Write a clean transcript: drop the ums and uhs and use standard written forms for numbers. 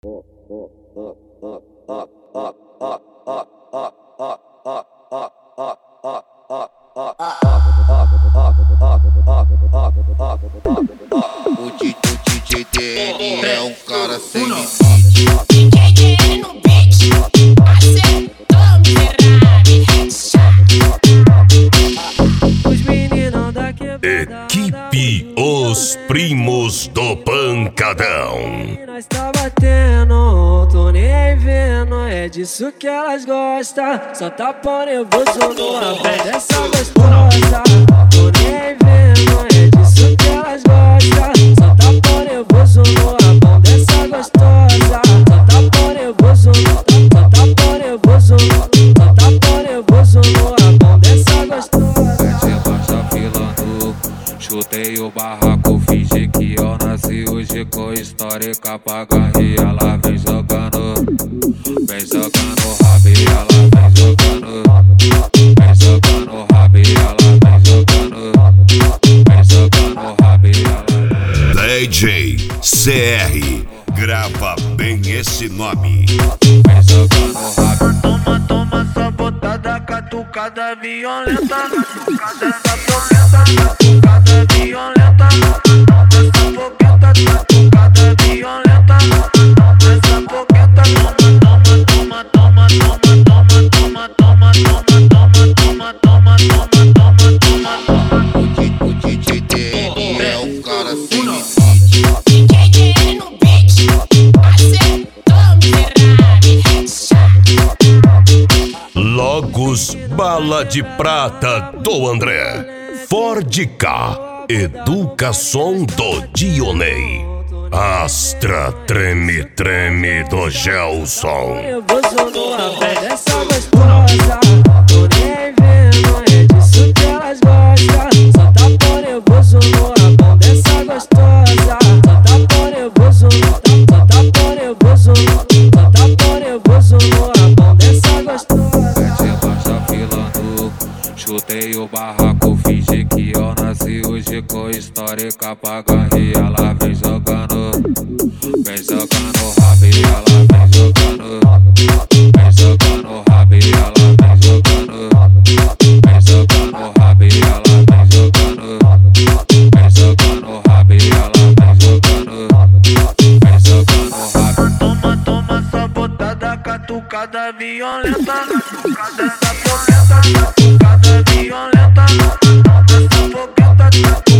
O DJ TN é um cara sem limite. DJ no beat, acertando Ferrari, headshot. Os meninos da quebrada. Equipe Os Primos do Pancadão. Nós tá batendo, tô nem vendo, é disso que elas gostam. Só tá pau nervoso numa pé dessa gostosa. Tô nem vendo, é disso que elas gostam. Só tá pau nervoso numa pão dessa gostosa. Só tá pau nervoso, só tá pau nervoso, só tá pau nervoso numa pão dessa gostosa. Tá filando, chutei o barraco, fingi que eu nasci hoje com histórica pra garrir. Ela vem jogando rabo e ela vem jogando, rabo e ela vem jogando rabo e ela. DJ CR, grava bem esse nome. Vem jogando rabo. Toma essa botada, catucada violenta. Essa fogueta, catucada violenta. Essa fogueta, catucada violenta. Essa fogueta, toma, toma, toma, toma, toma, toma, toma, toma, toma, toma, toma. O DJ TN é um cara sem limite. DJ no beat, acertando Ferrari, headshot. Logos Bala de Prata do André, Ford K, Educação do Dionei, Astra Treme Treme do Gelson. Nervoso numa pé dessa gostosa. Tô nem vendo, é disso que elas gostam. Só tá pau nervoso numa pão dessa gostosa. Só tá pau nervoso, só tá pau nervoso, só tá pau nervoso numa pão dessa gostosa. Tá filando, chutei o barraco, fingi que eu nasci hoje com histórica pra garrir. Ela vem jogando rabo e ela vem jogando rabo e ela vem jogando rabo e ela vem jogando rabo e ela vem jogando rabo. Toma essa botada, catucada violenta. Essa fogueta, catucada violenta. Essa fogueta,